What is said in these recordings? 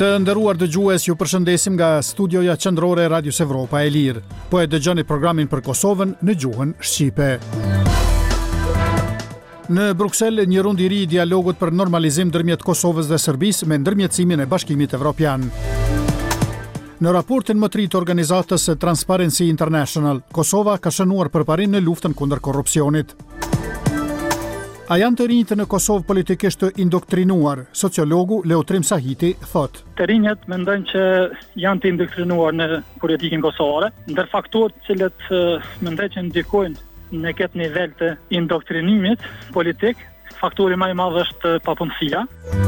Të nderuar dëgjues, ju përshëndesim nga studioja qendrore e Radios Evropa e Lirë. Po e dëgjoni programin për Kosovën në gjuhën shqipe. Në Bruksel, një rund i ri i dialogut për normalizim ndërmjet Kosovës dhe Serbisë me ndërmjetësimin e Bashkimit Evropian. Në raportin më të ri të organizatës Transparency International, Kosova ka shënuar përparim në luftën kundër korrupsionit. A janë të rinjtë në Kosovë politikisht të indoktrinuar? Sociologu Leotrim Sahiti thot. Të rinjët mendojnë që janë të indoktrinuar në politikin kosovare, ndër faktorët cilët mendoj që ndikojnë në këtë nivel të indoktrinimit politik, faktori më i madh është papunësia.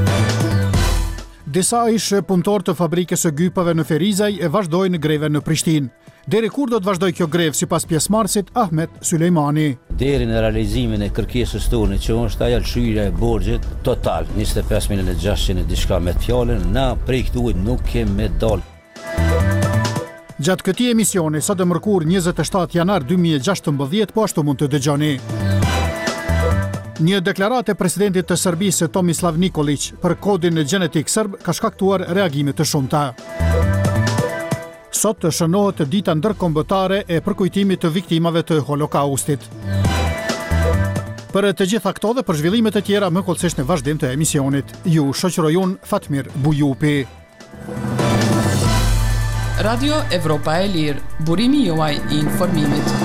Disa ish punëtor të fabrikës së gypave në Ferizaj e vazhdojnë greven në Prishtinë. Deri kur do të vazhdojë kjo grevë sipas pjesëmarrësit Ahmet Sulejmani? Deri në realizimin e kërkesës tonë që është ajo lëshyra e borxhit total 25.600 diçka me fjalën, na prej këtu nuk kemë me dal. Gjatë këtij emisioni sot e mërkur 27 janar 2016 po ashtu mund të dëgjoni. Një deklaratë e presidentit të Serbisë Tomislav Nikolić për kodin gjenetik serb ka shkaktuar reagime të shumta. Sot shënohet dita ndërkombëtare e përkujtimit të viktimave të Holokaustit. Për të gjitha këto dhe për zhvillime të tjera më kollësisht në vazhdim të emisionit. Ju shoqëroj unë Fatmir Bujupi. Radio Evropa e Lirë, burimi juaj i informimit.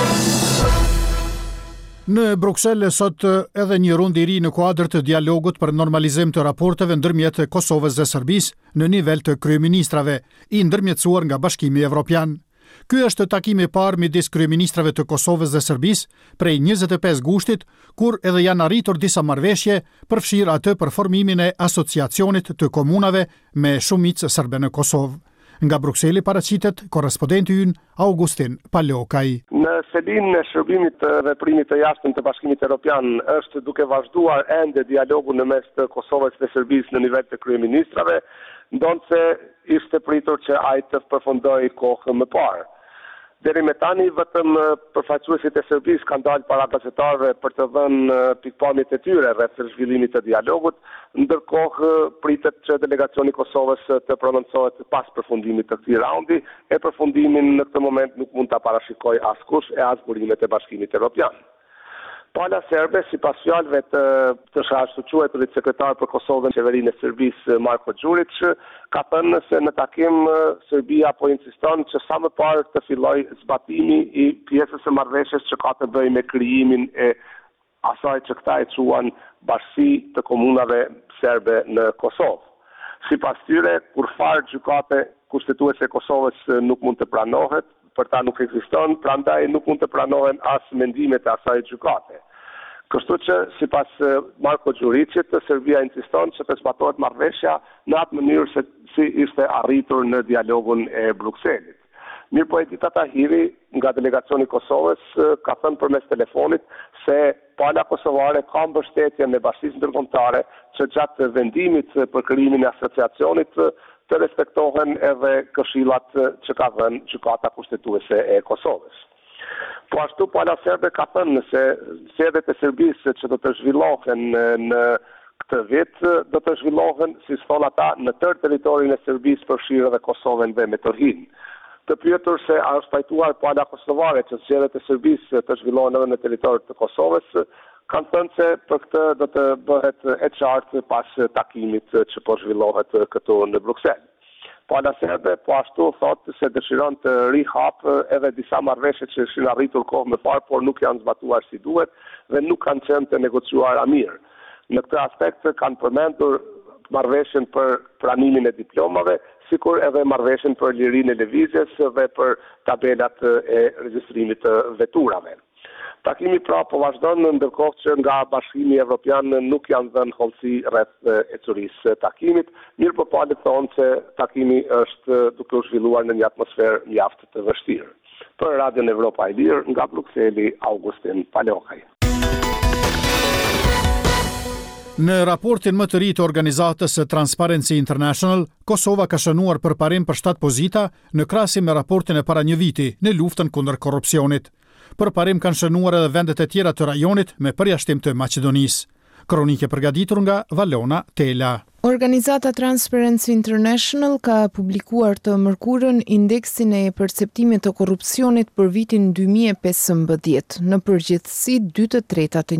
Në Bruksel sot edhe një rund i ri në kuadër të dialogut për normalizim të raporteve ndërmjet Kosovës dhe Serbisë në nivel të kryeministrave, i ndërmjetësuar nga Bashkimi Evropian. Ky është takimi i parë midis kryeministrave të Kosovës dhe Serbisë prej 25 gushtit, kur edhe janë arritur disa marrëveshje, përfshirë atë për formimin e asociacionit të komunave me shumicë serbe në Kosovë. Nga Brukseli paraqitet korrespondenti ynë Augustin Palokaj. Në selinë e shërbimit të veprimit të jashtëm të Bashkimit Evropian është duke vazhduar ende dialogu në mes të Kosovës dhe Serbisë në nivel të kryeministrave, ndonse ishte pritur që ai të përfundojë kohë më parë. Deri me tani vetëm përfaqësuesit e Serbisë kanë dalë para gazetarëve për të dhënë pikpamjet e tyre rreth zhvillimit të dialogut, ndërkohë pritet që delegacioni i Kosovës të prononcohet pas përfundimit të këtij raundi, e përfundimin në këtë moment nuk mund ta parashikojë askush e as burimet e Bashkimit Evropian. Pala serbe, sipas fjalëve të shashtuqueturit sekretar për Kosovën qeverinë e Serbisë Marko Đurić, ka thënë se në takim Serbia po insiston që sa më parë të fillojë zbatimi i pjesës së marrëveshjes që ka të bëjë me krijimin e asaj që këta e quan bashkësi të komunave serbe në Kosovë. Sipas tyre, kur fare gjykate kushtetuese e Kosovës nuk mund të pranohet, për ta nuk ekziston, prandaj nuk mund të pranohen as mendimet e asaj gjykate. Kështu që, sipas Marko Đurićit, Serbia insiston që të zbatohet marrëveshja në atë mënyrë se si ishte arritur në dialogun e Brukselit. Mirpo Edita Tahiri, nga delegacioni i Kosovës, ka thënë përmes telefonit se pala kosovare ka mbështetjen e Bashkisë Ndërkombëtare që gjatë vendimit për krijimin e asociacionit të respektohen edhe këshillat që ka dhënë gjykata kushtetuese e Kosovës. Po ashtu pala serbe ka thënë se sjedhet e Serbisë që do të zhvillohen në këtë vit do të zhvillohen, si thon ata, në tërë territorin e Serbisë përfshirë edhe Kosovën dhe me tërhinë. Të pyetur se a është pajtuar pala kosovare që sjedhet e Serbisë të zhvillohen edhe në territorin të Kosovës, kanë thënë se për këtë do të bëhet e qartë pas takimit që po zhvillohet këtu në Bruksel. Pala serbe po ashtu thotë se dëshiron të rihap edhe disa marrëveshje që ishin arritur kohë më parë, por nuk janë zbatuar si duhet dhe nuk kanë qenë të negociuara mirë. Në këtë aspekt kanë përmendur marrëveshjen për pranimin e diplomave, sikur edhe marrëveshjen për lirinë e lëvizjes dhe për tabelat e regjistrimit të veturave. Takimi pra po vazhdon, ndërkohë që nga Bashkimi Evropian nuk janë dhënë hollësi rreth ecurisë takimit, mirëpo palët thonë se takimi është duke u zhvilluar në një atmosferë mjaft të vështirë. Për Radion Evropa e Lirë, nga Brukseli, Augustin Palokaj. Në raportin më të ri të organizatës Transparency International, Kosova ka shënuar përparim për 7 pozita në krahasim me raportin e para një viti në luftën kundër korrupsionit. Përparim kanë shënuar edhe vendet e tjera të rajonit me përjashtim të Maqedonisë. Kronike përgatitur nga Valona Tela. Organizata Transparency International ka publikuar të mërkurën indeksin e perceptimit të korrupsionit për vitin 2015. Në përgjithësi, 2/3 të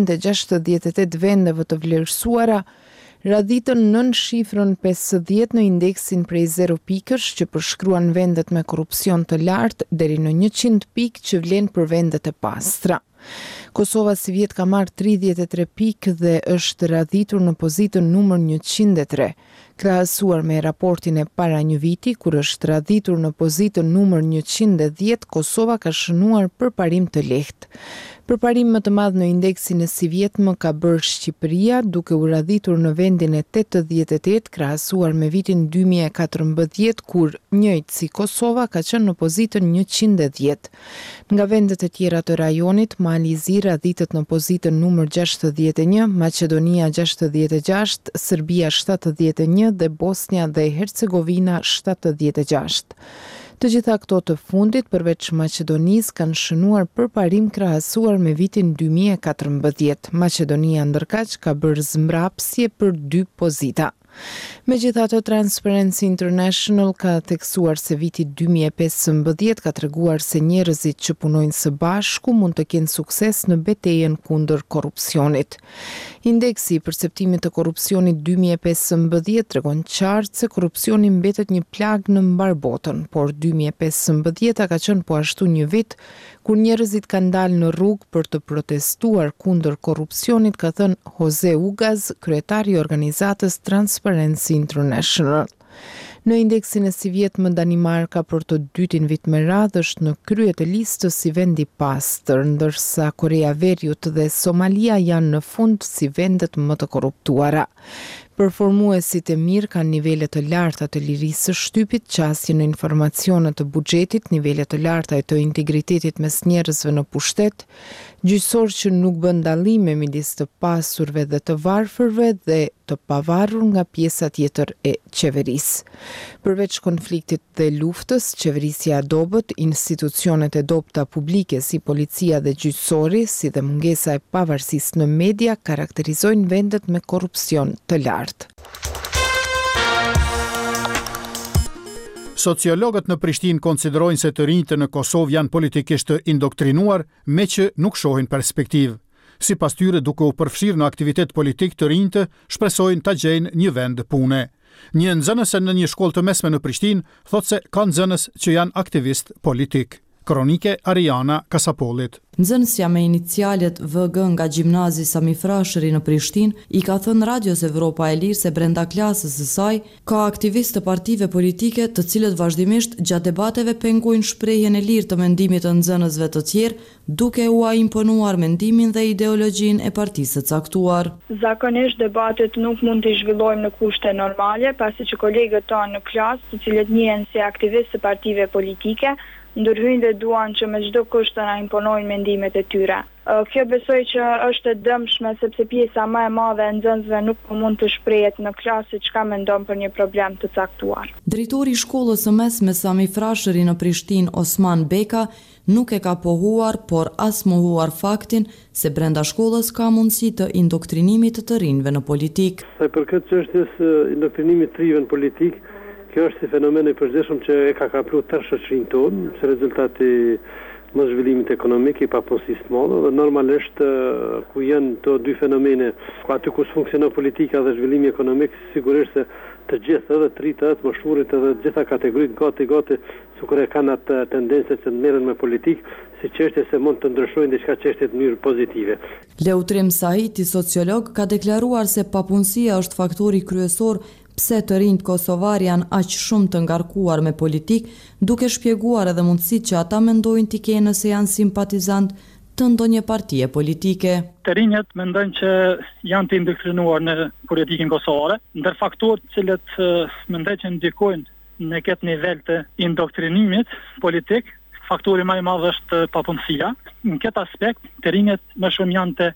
168 vendeve të vlerësuara radhitën nën shifrën 50 në indeksin prej 0 pikësh që përshkruan vendet me korrupsion të lartë deri në 100 pikë që vlen për vendet e pastra. Kosova si vjet ka marrë 33 pikë dhe është radhitur në pozitën numër 103, krahasuar me raportin e para një viti, kur është radhitur në pozitën numër 110, Kosova ka shënuar përparim të lehtë. Përparim më të madh në indeksin e si vjetmë ka bërë Shqipëria, duke u radhitur në vendin e 88, krahasuar me vitin 2014, kur njëjtë si Kosova ka qenë në pozitën 110. Nga vendet e tjera të rajonit, Mali i Zi radhitet në pozitën numër 61, Maqedonia 66, Serbia 71 dhe Bosnia dhe Hercegovina 76. Të gjitha këto të fundit, përveç Maqedonisë, kanë shënuar përparim krahasuar me vitin 2014. Maqedonia ndërkaq ka bërë zmbrapsje për 2 pozita. Megjithatë, Transparency International ka theksuar se viti 2015 ka treguar se njerëzit që punojnë së bashku mund të kenë sukses në betejën kundër korrupsionit. Indeksi i perceptimit të korrupsionit 2015 tregon qartë se korrupsioni mbetet një plag në mbar botën, por 2015 ka qenë po ashtu një vit kur njerëzit kanë dalë në rrugë për të protestuar kundër korrupsionit, ka thënë Jose Ugaz, kryetari i organizatës Transparency International. Në indeksin e si vjetmë, Danimarka për të dytin vit me radhë është në krye të listës si vendi pastër, ndërsa Korea Veriut dhe Somalia janë në fund si vendet më të korruptuara. Performuesit e mirë kanë nivele të larta të lirisë së shtypit, qasje në informacione të buxhetit, nivele të larta të integritetit mes njerëzve në pushtet, gjyqësor që nuk bën dallime midis të pasurve dhe të varfërve dhe të pavarur nga pjesa tjetër e qeverisë. Përveç konfliktit dhe luftës, qeverisja e dobët, institucionet e dobta publike si policia dhe gjyqësori, si dhe mungesa e pavarësisë në media karakterizojnë vendet me korrupsion të lartë. Sociologët në Prishtinë konsiderojnë se të rinjtë në Kosovë janë politikisht të indoktrinuar, me që nuk shohin perspektivë. Sipas tyre, duke u përfshirë në aktivitet politik, të rinjtë shpresojnë ta gjejnë një vend pune. Një nxënëse në një shkollë të mesme në Prishtinë thotë se ka nxënës që janë aktivist politik. Kronike Ariana Kasapollit. Nxënësja me inicialet VG nga gjimnazi Sami Frashëri në Prishtinë i ka thënë Radios Evropa e Lirë se brenda klasës së saj ka aktivistë të partive politike të cilët vazhdimisht gjatë debateve pengojnë shprehjen e lirë të mendimit të nxënësve të tjerë, duke u imponuar mendimin dhe ideologjinë e partisë së caktuar. Zakonisht debatet nuk mund të zhvillojmë në kushte normale, pasi që kolegët tonë në klasë, të cilët njihen si aktivistë të partive politike, ndërhyjnë dhe duan që me çdo kusht të na imponojnë mendimet e tyre. Kjo besoj që është e dëmshme sepse pjesa më e madhe e nxënësve nuk mund të shprehet në klasë çka mendon për një problem të caktuar. Drejtori i shkollës së mesme Sami Frashëri në Prishtinë, Osman Beka, nuk e ka pohuar, por as mohuar faktin se brenda shkollës ka mundësi të indoktrinimit të rinjve në politik. Për këtë çështjes indoktrinimit të rinjve në politik, kjo është si fenomen i përzgjeshëm që e ka kaplu tërë shoqërinë tonë, si rezultati mos zhvillimit ekonomik i papunësisë të madhe dhe normalisht ku janë të dy fenomene, ku aty ku funksionon politika dhe zhvillimi ekonomik, sigurisht se të gjithë edhe të rritë, të mështurit edhe gjitha kategoritë gati sikur e kanë atë tendencë që të merren me politikë, si çështje se mund të ndryshojnë diçka çështje të mënyrë pozitive. Leutrim Sahiti, sociolog, ka deklaruar se papunësia është faktori kryesor pse të rinjt kosovar janë aq shumë të ngarkuar me politik, duke shpjeguar edhe mundësitë që ata mendojnë t'i kenë nëse janë simpatizant të ndonjë partie politike. Të rinjët mendojnë që janë të indoktrinuar në politikën kosovare, ndër faktorët cilët mendoj që ndikojnë në këtë nivel të indoktrinimit politik, faktori më i madh është papunësia. Në këtë aspekt, të rinjët më shumë janë të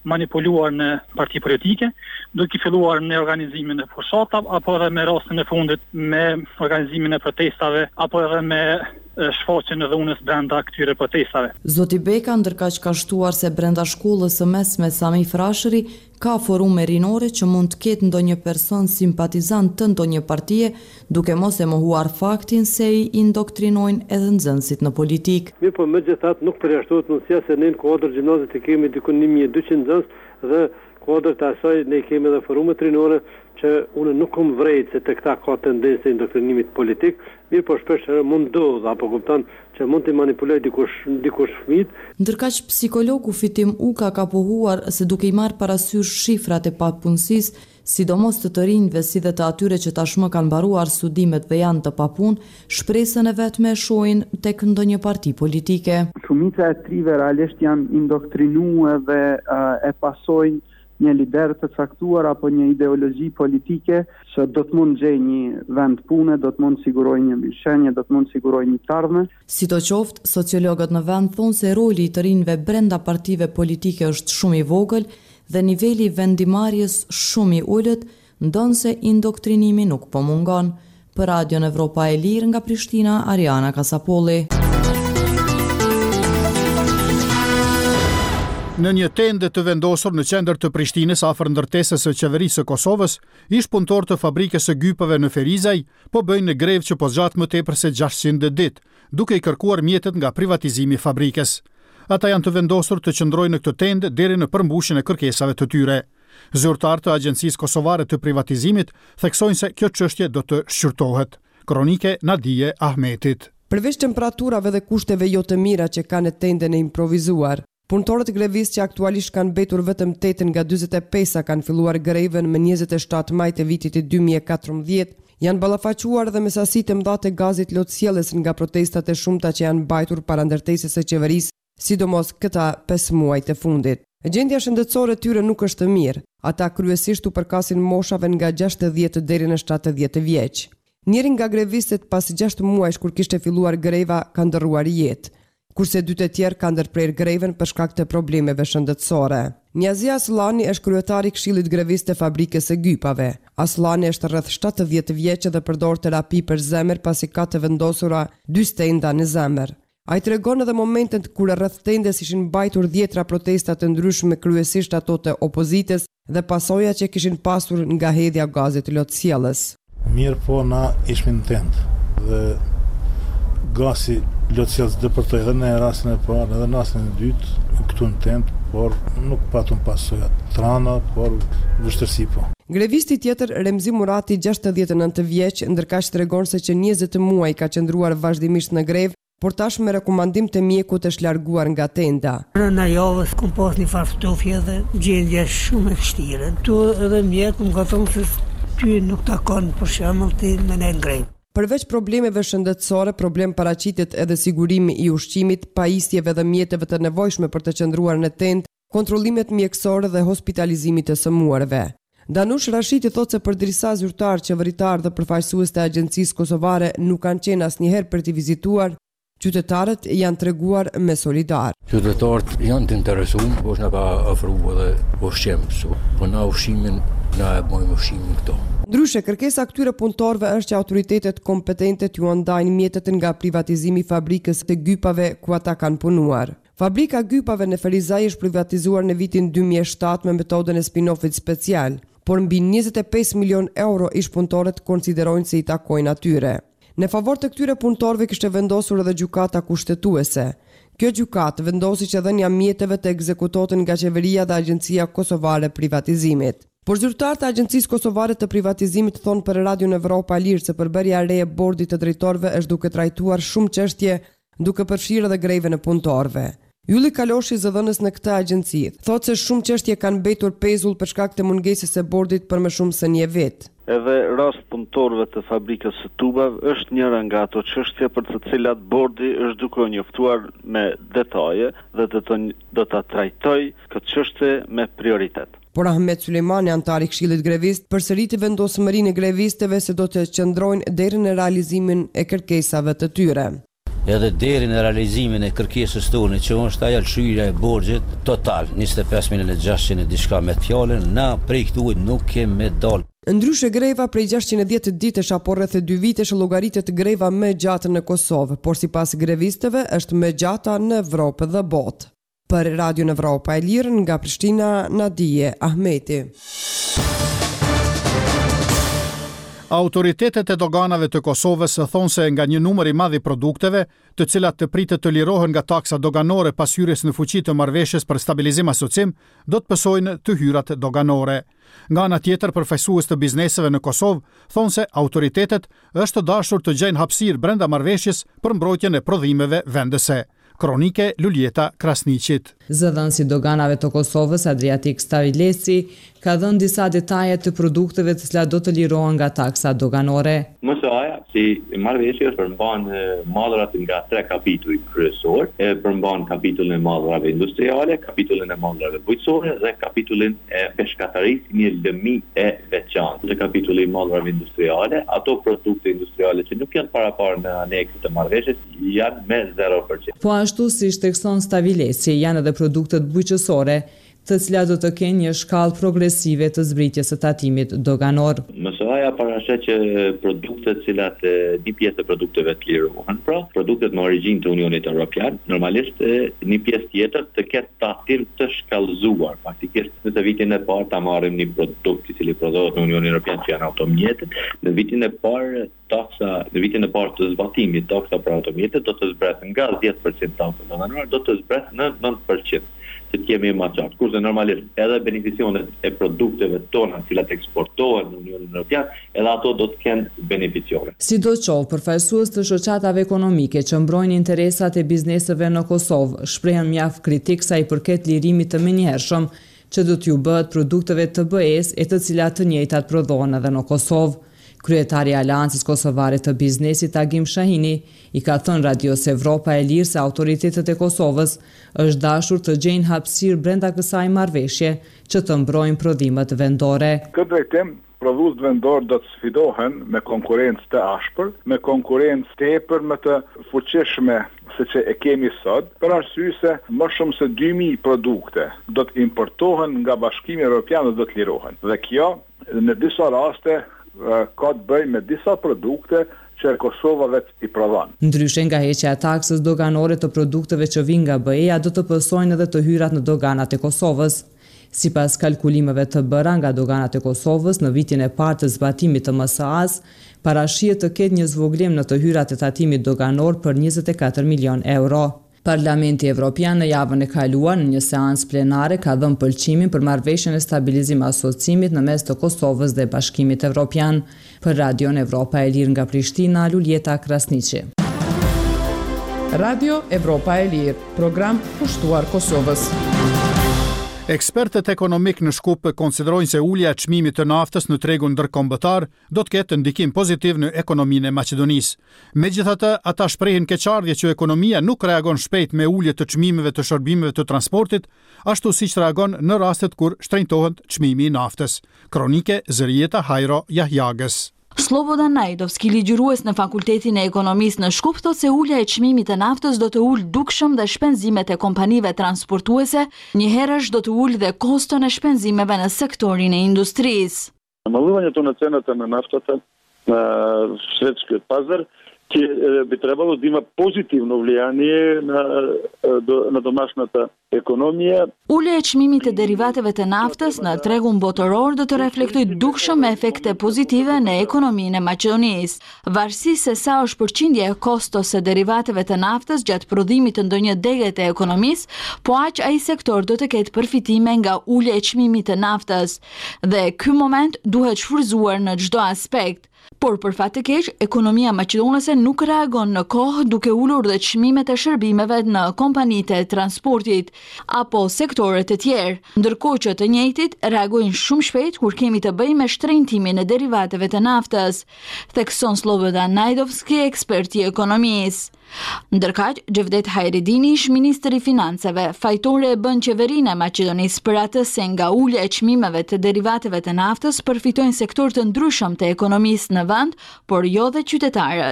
manipuluar në parti politike, duke filluar në organizimin e fushata, apo edhe me rastin e fundit me organizimin e protestave, apo edhe me shfaqjen e dhunës brenda këtyre protestave. Zoti Beka ndërkaq ka shtuar se brenda shkollës së mesme Sami Frashëri ka forume rinore që mund të ketë ndonjë person simpatizant të ndonjë partie, duke mos e mohuar faktin se i indoktrinojnë edhe nxënësit në politik. Mirë, po megjithatë nuk përjashtohet mundësia se ne në kuadër gjimnazit e kemi diku 1200 nxënës dhe kuadër të asaj ne kemi edhe forume rinore që unë nuk kam vrejt se të këta ka tendencë të indoktrinimit politik, mirë po shpesh mund ndodh apo kupton që mund të manipuloj dikush fëmijët. Ndërkaq psikologu Fitim Uka ka pohuar se duke i marrë parasysh shifrat e papunësisë, sidomos të rinjve si dhe të atyre që tashmë kanë mbaruar studimet dhe janë të papunë, shpresën e vetme e shohin tek ndonjë parti politike. Shumica e trive realisht janë indoktrinuar dhe e pasojnë një lider të caktuar apo një ideologji politike që do të mund gjej një vend pune, do të mund siguroj një mirëqenie, do të mund siguroj një të ardhme. Sidoqoftë, sociologët në vend thonë se roli i të rinjve brenda partive politike është shumë i vogël dhe niveli i vendimarrjes shumë i ulët, ndonse indoktrinimi nuk po mungon. Për Radion Evropa e Lirë nga Prishtina, Ariana Kasapolli. Në një tendë të vendosur në qendër të Prishtinës afër ndërtesës së qeverisë së Kosovës, ish punëtor të fabrikës së gypave në Ferizaj po bëjnë grevë që po zgjat më tepër se 600 ditë, duke i kërkuar mjetet nga privatizimi i fabrikës. Ata janë të vendosur të qëndrojnë në këtë tendë deri në përmbushjen e kërkesave të tyre. Zyrtarë të Agjencisë Kosovare të Privatizimit theksojnë se kjo çështje do të shqyrtohet. Kronike Nadije Ahmetit. Përveç temperaturave dhe kushteve jo të mira që kanë tendën e improvisuar, punëtorët grevistë që aktualisht kanë mbetur vetëm 8 nga 45 kanë filluar grevën më 27 maj të vitit 2014, janë ballafaquar dhe me sasi të mëdha të gazit lotësjellës nga protestat e shumta që janë mbajtur para ndërtesës së qeverisë, sidomos këta 5 muaj të fundit. Gjendja shëndetësore e tyre nuk është e mirë. Ata kryesisht u përkasin moshave nga 60 deri në 70 vjeç. Njëri nga grevistët pas 6 muajsh kur kishte filluar greva ka ndërruar jetë, kurse 2 të tjerë kanë ndërprer greven për shkak të problemeve shëndetësore. Niazia Aslani është kryetari i Këshillit Grevist të Fabrikës së Gypave. Aslani është rreth 70 vjeç dhe përdor terapi për zemër pasi ka të vendosura 2 stenda në zemër. Ai tregon edhe momentet kur rreth tendes ishin mbajtur 10 protesta të ndryshme, kryesisht ato të opozitës dhe pasojat që kishin pasur nga hedhja gazit lotësjellës. Mirë po na ishim në tend dhe gazi lotësjellës depërtoi edhe në rastin e parë edhe në rastin e dytë këtu në tend, por nuk patëm pasojat trana, por vështirësi po. Grevisti tjetër, Remzi Murati, 69 vjeç, ndërkaq tregon se që 20 muaj ka qëndruar vazhdimisht në grevë, por tash me rekomandim të mjekut është larguar nga tenda. Në javës kom pas një farftofje dhe gjendja shumë e vështirë. Tu edhe mjeku më ka thonë se ty nuk takon për shembull ti me në grevë. Përveç problemeve shëndetësore, problem paraqitet edhe sigurimi i ushqimit, pajisjeve dhe mjeteve të nevojshme për të qëndruar në tend, kontrollimet mjekësore dhe hospitalizimit të sëmuarve. Danush Rashiti thotë se përderisa zyrtar, qeveritar dhe përfaqësues të Agjencisë Kosovare nuk kanë qenë asnjëherë për t'i vizituar, qytetarët janë treguar me solidar. Qytetarët janë të interesuar, po na ka ofruar edhe ushqim, po na ushqimin na e bëjmë ushqimin këto. Ndryshe, kërkesa këtyre punëtorëve është që autoritetet kompetente t'ju ndajnë mjetet nga privatizimi i fabrikës të gypave ku ata kanë punuar. Fabrika gypave në Ferizaj është privatizuar në vitin 2007 me metodën e spin-offit special, por mbi 25 milion euro ish punëtorët konsiderojnë se i takojnë atyre. Në favor të këtyre punëtorëve kishte vendosur edhe gjykata kushtetuese. Kjo gjykatë vendosi që dhënia mjeteve të ekzekutohen nga qeveria dhe Agjencia Kosovare Privatizimit. Por zyrtarët e Agjencisë Kosovare të Privatizimit thonë për Radion Evropa Lirë se përbërja e re e bordit të drejtorëve është duke trajtuar shumë çështje, duke përfshirë edhe grevën e punëtorëve. Ylli Kaloshi, zëdhënës në këtë agjenci, thotë se shumë çështje kanë mbetur pezull për shkak të mungesës së bordit për më shumë se një vit. Edhe rast punëtorëve të fabrikës së tubave është njëra nga ato çështje për të cilat bordi është duke u njoftuar me detaje dhe do ta trajtoj këtë çështje me prioritet. Por Ahmet Sulejmani, antar i Këshillit Grevist, përsëriti vendosmërinë e grevistëve se do të qëndrojnë deri në realizimin e kërkesave të tyre. edhe deri në realizimin e kërkesës tonë që është ajo shlyerja e borxhit total 25.600 diçka me fjalën, na prej këtu nuk kemi me dal. Ndryshe greva prej 610 ditësh apo rreth 2 vitesh llogaritet greva më gjatë në Kosovë, por sipas grevistëve është më gjata në Evropë dhe botë. Për Radio Evropa e Lirë nga Prishtina, Nadije Ahmeti. Autoritetet e doganave të Kosovës thonë se nga një numër i madh i produkteve, të cilat të pritet të lirohen nga taksa doganore pas hyrjes në fuqi të marrëveshjes për stabilizim asocim, do të pësojnë të hyrat doganore. Nga ana tjetër, përfaqësues të bizneseve në Kosovë thonë se autoritetet është dashur të gjejnë hapësirë brenda marrëveshjes për mbrojtjen e prodhimeve vendese. Kronike Luljeta Krasniqit. Zëdhënësi doganave të Kosovës, Adriatik Stavilesi, ka dhënë disa detaje të produkteve të cilat do të lirohen nga taksa doganore. MSA-ja, si marrëveshje, përmban mallrat nga 3 kapituj kryesor, përmban kapitullin e mallrave industriale, kapitullin e mallrave bujqësore dhe kapitullin e peshkatarisë, një lëmi e veçantë. Në kapitulli i mallrave industriale, ato produkte industriale që nuk janë parapar në aneksit të marrëveshjes janë me 0%. Po ashtu si shtekson Stavilesi, janë edhe produktet bujqësore, të cilat do të kenë një shkallë progresive të zbritjes së tatimit doganor. MSA-ja paraqet që produktet cilat një pjesë të produkteve të lirohen, pra produktet me origjinë të Unionit Evropian, normalisht një pjesë tjetër të ketë tatim të shkallëzuar. Faktikisht në vitin e parë ta marrim një produkt i cili prodhohet në Unionin Evropian që janë automjetet, në vitin e parë të zbatimit taksa për automjetet do të zbret nga 10% taksa doganore do të zbret në 9%. Që të kemi më qartë. Kurse normalisht edhe beneficionet e produkteve tona të cilat eksportohen në Unionin Evropian, edhe ato do të kenë beneficione. Sidoqoftë, përfaqësues të shoqatave ekonomike që mbrojnë interesat e bizneseve në Kosovë shprehen mjaft kritik sa i përket lirimit të menjëhershëm që do t'ju bëhet produkteve të BE-s e të cilat të njëjtat prodhohen edhe në Kosovë. Kryetari i Aleancës Kosovare të Biznesit Agim Shahini i ka thënë Radios Evropa e Lirë se autoritetet e Kosovës është dashur të gjejnë hapësirë brenda kësaj marrëveshje që të mbrojnë prodhimet vendore. Këtë drejtim, prodhuesit vendor do të sfidohen me konkurrencë të ashpër, me konkurrencë tepër më të fuqishme se që e kemi sot, për arsye se më shumë se 2000 produkte do të importohen nga Bashkimi Evropian dhe do të lirohen. Dhe kjo në disa raste ka të bëjë me disa produkte që Kosova vetë i prodhon. Ndryshe nga heqja e taksës doganore të produkteve që vijnë nga BE-ja do të pësojnë edhe të hyrat në doganat e Kosovës. Sipas kalkulimeve të bëra nga doganat e Kosovës në vitin e parë të zbatimit të MSA-s, parashihet të ketë një zvoglim në të hyrat e tatimit doganor për 24 milion euro. Parlamenti Evropian në javën e kaluar në një seancë plenare ka dhënë pëlqimin për marrëveshjen e stabilizim asocimit në mes të Kosovës dhe Bashkimit Evropian. Për Radion Evropa e Lirë nga Prishtina, Luljeta Krasniqi. Radio Evropa e Lirë, program pushtuar Kosovës. Ekspertët ekonomik në Shkup konsiderojnë se ulja e çmimit të naftës në tregun ndërkombëtar do të ketë ndikim pozitiv në ekonominë e Maqedonisë. Megjithatë, ata shprehin keqardhje që ekonomia nuk reagon shpejt me ulje të çmimeve të shërbimeve të transportit, ashtu siç reagon në rastet kur shtrenjtohet çmimi i naftës. Kronike Zërieta Hajro Jahjagës. Slobodan Najdovski, ligjërues në Fakultetin e Ekonomisë në Shkup, thotë se ulja e çmimit të naftës do të ulë dukshëm dhe shpenzimet e kompanive transportuese, njëherësh do të ulë dhe koston e shpenzimeve në sektorin e industrisë. Намалуването на цената на нафтата на светскиот пазар би трябвало да има позитивно влияние на домашната економија. Ulja e çmimit të derivateve të naftës në tregun botëror do të reflektojë dukshëm efekte pozitive në ekonominë e Maqedonisë. Varësisht se sa është përqindja e kostos së derivateve të naftës gjatë prodhimit të ndonjë dege të ekonomisë, po aq ai sektor do të ketë përfitime nga ulja e çmimit të naftës dhe ky moment duhet shfrytzuar në çdo aspekt. Por për fat të keq, ekonomia maqedonese nuk reagon në kohë duke ulur dhe çmimet e shërbimeve në kompanitë e transportit apo sektore të tjerë, ndërkohë që të njëjtit reagojnë shumë shpejt kur kemi të bëjmë me shtrenjtimin e derivateve të naftës, thekson Slobodan Najdovski, eksperti i ekonomisë. Ndërkaq, Gjevdet Hajredini, ish ministri i financave, fajtore e bën qeverinë e Maqedonisë për atë se nga ulja e çmimeve të derivateve të naftës përfitojnë sektor të ndryshëm të ekonomisë në vend, por jo dhe qytetarët.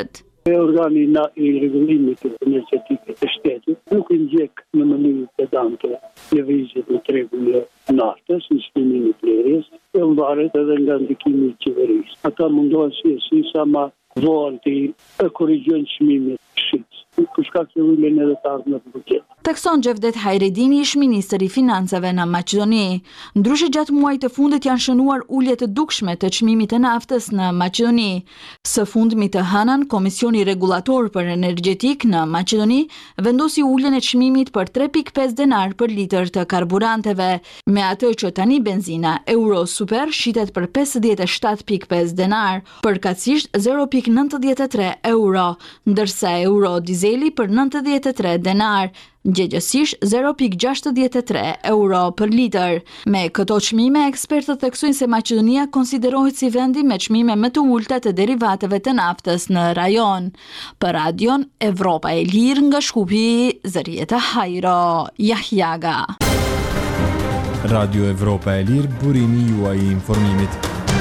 Organi i rregullimit energetik të shtetit nuk i ndjek në mënyrë pedante lëvizjet në tregun e naftës, në çmimin e blerjes, e mbaret edhe nga ndikimi i qeverisë. Ata mundohen si sa më vonë të korrigjojnë çmimin e shitës. Për shkak të uljen edhe të ardhmeve në buxhet. Takson Xhevdet Hajredini, ish ministër i financave në Maqedoni. Ndryshe gjatë muajit të fundit janë shënuar ulje të dukshme të çmimit të naftës në Maqedoni. Së fundmi të hënën, Komisioni Rregullator për Energjetik në Maqedoni vendosi uljen e çmimit për 3.5 denar për litër të karburanteve, me atë që tani benzina Euro Super shitet për 57.5 denar, përkatësisht 0.93 euro, ndërsa Euro Dizeli për 93 denar, gjegjesisht 0.63 euro për litër. Me këto çmime, ekspertët theksojnë se Maqedonia konsiderohet si vendi me çmime më të ulta të derivateve të naftës në rajon. Për Radion Evropa e Lirë nga Shkupi, Zërieta Hajro, Jahjaga. Radio Evropa e Lirë, burimi juaj i informimit.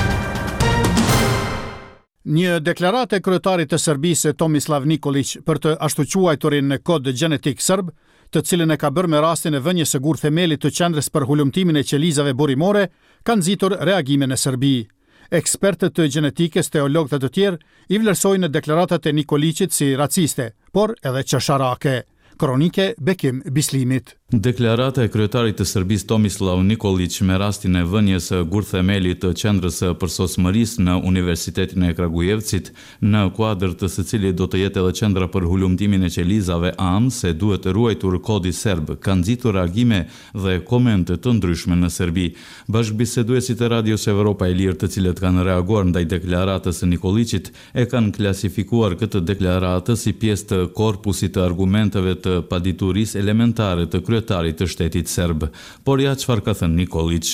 Një deklarate kryetarit të Serbisë Tomislav Nikolić për të ashtu quajturin në kod gjenetik serb, të cilën e ka bërë me rastin e vënies së gur themelit të qendrës për hulumtimin e qelizave burimore, kanë nxitur reagime në Serbi. Ekspertët të gjenetikës, teologët e të tjerë i vlerësojnë deklaratat e Nikolićit si raciste, por edhe qesharake. Kronike Bekim Bislimit. Deklarata e kryetarit të Serbisë Tomislav Nikolić me rastin e vënies së gur themelit të qendrës së përsosmërisë në Universitetin e Kragujevcit, në kuadër të së cilit do të jetë edhe qendra për hulumtimin e qelizave AM, se duhet ruajtur kodi serb, kanë nxitur reagime dhe komente të ndryshme në Serbi. Bashkëbiseduesit e Radios Evropa e Lirë, të cilët kanë reaguar ndaj deklaratës së Nikolićit, e kanë klasifikuar këtë deklaratë si pjesë të korpusit të argumenteve të paditurisë elementare të kryetarit të shtetit serb. Por ja çfarë ka thënë Nikolić?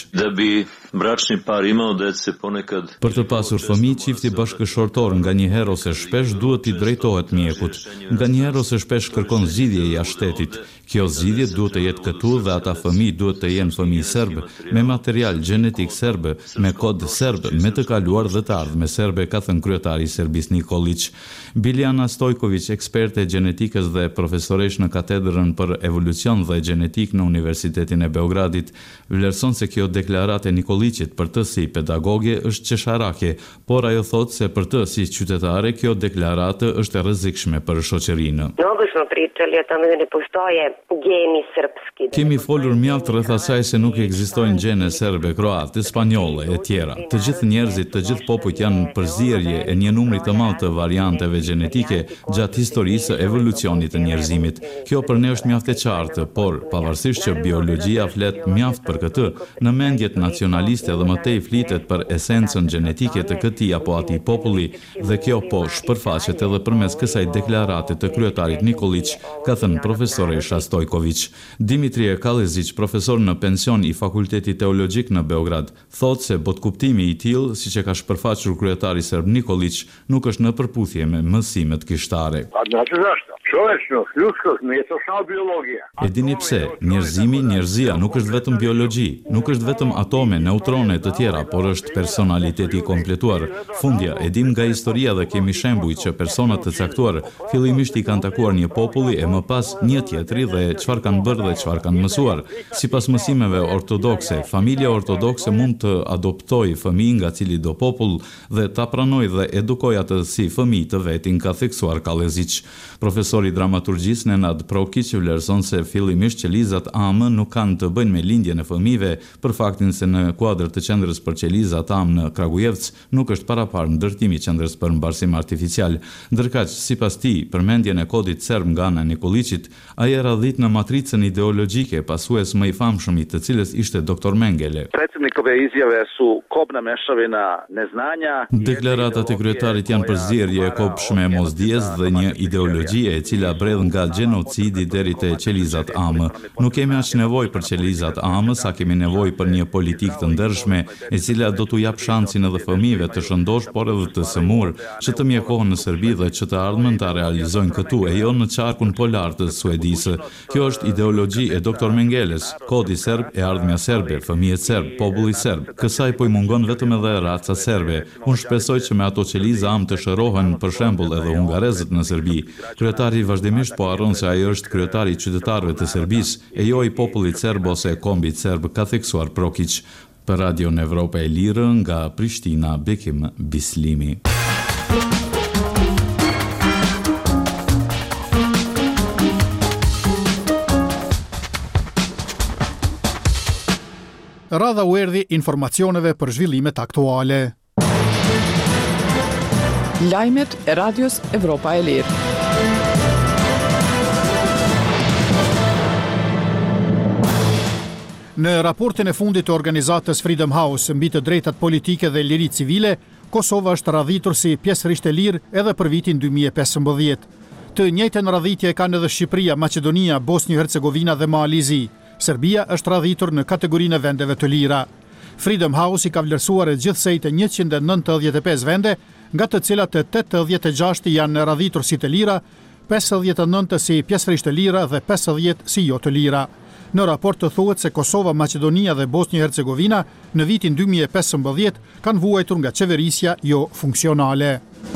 Për të pasur fëmijë, çifti bashkëshortor nganjëherë ose shpesh duhet t'i drejtohet mjekut. Nganjëherë ose shpesh kërkon zgjidhje jashtë shtetit. Kjo zgjidhje duhet të jetë këtu dhe ata fëmijë duhet të jenë fëmijë serb, me material gjenetik serb, me kod serb, me të kaluar dhe të ardhme serbe, ka thënë kryetari i Serbisë Nikolić. Biljana Stojković, eksperte gjenetikës dhe profesoresh në katedrën për evolucion dhe gjenetik në Universitetin e Beogradit, vlerëson se kjo deklarate Nikolićit për të si pedagoge është qesharake, por ajo thot se për të si qytetare kjo deklarate është e rrezikshme për shoqërinë. Kemi folur mjaft rreth asaj se nuk ekzistojnë gjene serbe, kroate, spanjolle e tjera. Të gjithë njerëzit, të gjithë popujt janë përzierje e një numri të madh të varianteve gjenetike gjatë historisë së evolucionit të njerëzimit. Kjo për ne është mjaft e qartë, por pavarësisht që biologjia flet mjaft për këtë, në mendjet nacionaliste dhe më tej flitet për esencën gjenetike të këtij apo atij populli, dhe kjo po shpërfaqet edhe përmes kësaj deklarate të kryetarit Nikolić, ka thënë profesoresha Stojković. Dimitrie Kalezić, profesor në pension i Fakultetit Teologjik në Beograd, thotë se botkuptimi i tillë, siç e ka shpërfaqur kryetari serb Nikolić, nuk është në përputhje me mësimet kishtare. E dini pse, njerëzia nuk është vetëm biologji, nuk është vetëm atome, neutrone të tjera, por është personaliteti i kompletuar. Fundja, e dim nga historia dhe kemi shembuj që personat të caktuar fillimisht i kanë takuar një populli e më pas një tjetri dhe çfarë kanë bërë dhe çfarë kanë mësuar. Sipas mësimeve ortodokse, familja ortodokse mund të adoptojë fëmijë nga cili do popull dhe ta pranojë dhe edukojë atë si fëmijë të vetin, ka theksuar Kalezić. Profesori dramaturgjisë Nenad Prokić vlerëson se fillimisht qelizat AM nuk kanë të bëjnë me lindjen e fëmijëve, për faktin se në kuadër të qendrës për qelizat AM në Kragujevc nuk është paraparë ndërtimi i qendrës për mbarsim artificial. Ndërkaq, sipas tij, përmendjen e kodit serb nga ana e Nikolićit, ai e radhit në matricën ideologjike, pasues më i famshëm i të cilës ishte doktor Mengele. Predsjednikove izjave su kobna mešavina neznanja. Deklaratat e kryetarit janë përzierje e kopshme e mosdijes dhe një ideologji e cila bredh nga gjenocidi deri te qelizat AM. nuk kemi aq nevojë për qelizat amë, sa kemi nevojë për një politikë të ndershme, e cila do t'u jap shansin edhe fëmijëve të shëndosh, por edhe të sëmur, që të mjekohen në Serbi dhe që të ardhmen ta realizojnë këtu e jo në qarkun polar të Suedisë. Kjo është ideologji e Dr. Mengeles, kodi serb e ardhmja serbe, fëmijët serb, populli serb. Kësaj po i mungon vetëm edhe raca serbe. Unë shpresoj që me ato qeliza am të shërohen për shembull edhe hungarezët në Serbi. Kryetari vazhdimisht po harron se ai është kryetari i qytetarëve të Serbisë e jo i popullit serb ose kombit serb, ka theksuar Prokic. Për Radio Evropa e Lirë nga Prishtina, Bekim Bislimi. Radha u erdhi informacioneve për zhvillimet aktuale. Lajmet e Radios Evropa e Lirë. Në raportin e fundit të organizatës Freedom House mbi të drejtat politike dhe liri civile, Kosova është radhitur si pjesërisht e lirë edhe për vitin 2015. Të njëjtën radhitje kanë edhe Shqipëria, Maqedonia, Bosnjë-Hercegovina dhe Malizi. Serbia është radhitur në kategorinë e vendeve të lira. Freedom House i ka vlerësuar gjithsej të 195 vende, nga të cilat të 86 janë radhitur si të lira, 59 si pjesërisht të lira dhe 50 si jo të lira. Në raport të thuhet se Kosova, Maqedonia dhe Bosnjë-Hercegovina në vitin 2015 kanë vuajtur nga qeverisja jo funksionale.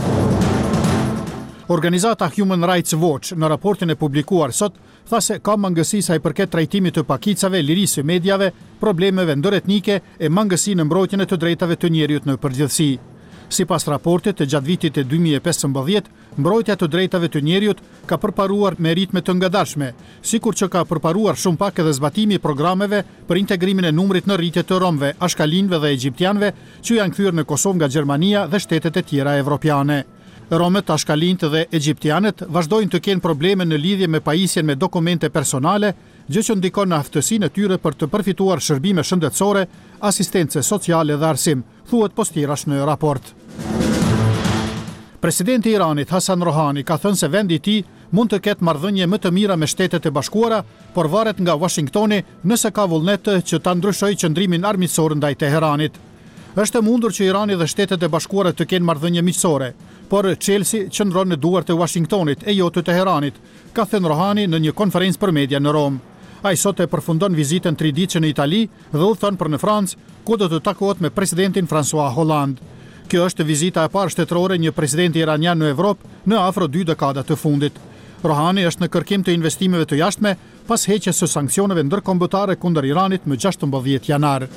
Organizata Human Rights Watch në raportin e publikuar sot tha se ka mangësi sa i përket trajtimit të pakicave, lirisë së mediave, problemeve ndëretnike e mangësi në mbrojtjen e të drejtave të njerëzit në përgjithësi. Sipas raportit të gjatë vitit të 2015, mbrojtja të drejtave të njerëzit ka përparuar me ritme të ngadalshme, sikur që ka përparuar shumë pak edhe zbatimi i programeve për integrimin e numrit në rritje të romëve, ashkalinëve dhe egjiptianëve që janë kthyer në Kosovë nga Gjermania dhe shtetet e tjera evropiane. Romët, ashkalinët dhe egjiptianët vazhdojnë të kenë probleme në lidhje me pajisjen me dokumente personale, gjë që ndikon në aftësinë e tyre për të përfituar shërbime shëndetësore, asistencë sociale dhe arsim, thuhet postirash në raport. Presidenti i Iranit Hasan Rohani ka thënë se vendi i tij mund të ketë marrëdhënie më të mira me Shtetet e Bashkuara, por varet nga Washingtoni nëse ka vullnet që ta ndryshojë qëndrimin armiqësor ndaj Teheranit. Është e mundur që Irani dhe Shtetet e Bashkuara të kenë marrëdhënie miqësore, por Chelsea qëndron në duart e Washingtonit e jo të Teheranit, ka thënë Rohani në një konferencë për media në Rom. Ai sot e përfundon vizitën 3 ditëshe në Itali dhe udhëton për në Francë, ku do të takohet me presidentin François Hollande. Kjo është vizita e parë shtetërore një presidenti iranian në Evropë në afro 2 dekada të fundit. Rohani është në kërkim të investimeve të jashtme pas heqjes së sanksioneve ndërkombëtare kundër Iranit më 16 janar.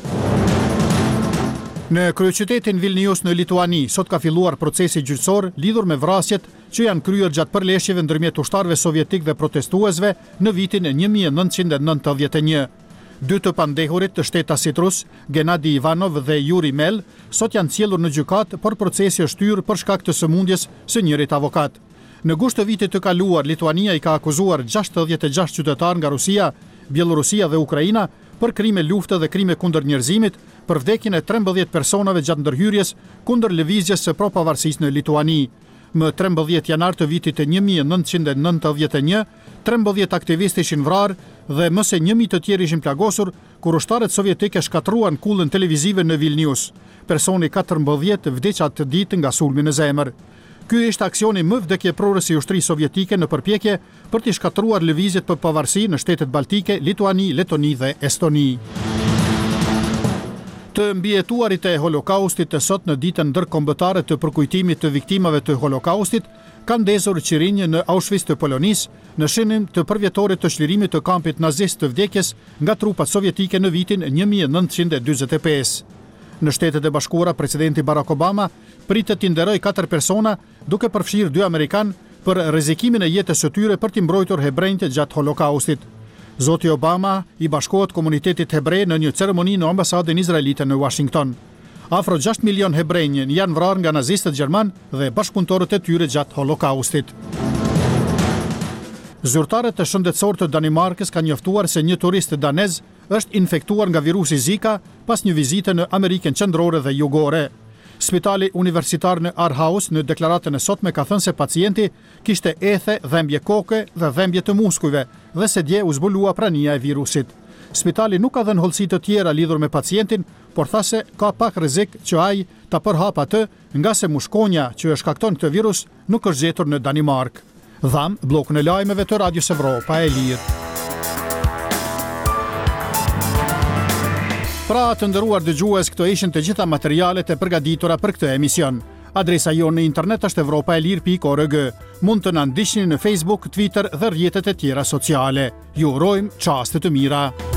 Në kryeqytetin Vilnius në Lituani, sot ka filluar procesi gjyqësor lidhur me vrasjet që janë kryer gjatë përleshjeve ndërmjet ushtarëve sovjetik dhe protestuesve në vitin 1991. 2 të pandehurit të shtetasit rus, Gennadi Ivanov dhe Yuri Mel, sot janë cjellur në gjykat, por procesi është hyrë për shkak të sëmundjes së njërit avokat. Në gusht të vitit të kaluar, Lituania i ka akuzuar 66 qytetar nga Rusia, Bielorusia dhe Ukraina për krime lufte dhe krime kundër njerëzimit, për vdekjen e 13 personave gjatë ndërhyrjes kundër lëvizjes së pro-pavarësisë në Lituani. Më 13 janar të vitit 1991, 13 aktivistë ishin vrarë dhe më se 1000 të tjerë ishin plagosur kur ushtarët sovjetike shkatruan kullën televizive në Vilnius. Personi 14 vdiq atë ditë nga sulmi në zemër. Ky ishte aksioni më vdekjeprorës i ushtrisë sovjetike në përpjekje për të shkatruar lëvizjet për pavarësi në shtetet baltike, Lituani, Letoni dhe Estoni. Të mbijetuarit e holokaustit të sot në ditën ndërkombëtare të përkujtimit të viktimave të holokaustit kanë ndezur qirinje në Auschwitz të Polonisë në shënim të përvjetorit të çlirimit të kampit nazist të vdekjes nga trupat sovjetike në vitin 1945. Në Shtetet e Bashkuara, presidenti Barack Obama pritet t'i nderojë 4 persona, duke përfshirë 2 amerikanë për rrezikimin e jetës së tyre për t'i mbrojtur hebrejtë gjatë holokaustit. Zoti Obama i bashkohet komunitetit hebrej në një ceremoni në ambasadën izraelite në Washington. Afro 6 milion hebrejnë janë vrarë nga nazistët gjerman dhe bashkëpunëtorët e tyre gjatë holokaustit. Zyrtarët e shëndetësor të Danimarkës kanë njoftuar se një turist danez është infektuar nga virusi Zika pas një vizite në Amerikën Qendrore dhe Jugore. Spitali Universitar në Aarhus në deklaratën e sotme ka thënë se pacienti kishte ethe, dhembje koke dhe dhembje të muskujve dhe se dje u zbulua prania e virusit. Spitali nuk ka dhënë hollësi të tjera lidhur me pacientin, por tha se ka pak rrezik që ai ta përhap atë, nga se mushkonja që e shkakton këtë virus nuk është gjetur në Danimark. Dham bllokun e lajmeve të Radios Evropa e Lirë. Pra të nderuar dëgjues, këto ishin të gjitha materialet e përgatitura për këtë emision. Adresa jonë në internet është europaelir.org. Mund të na ndiqni në Facebook, Twitter dhe rrjetet e tjera sociale. Ju urojmë çaste të mira.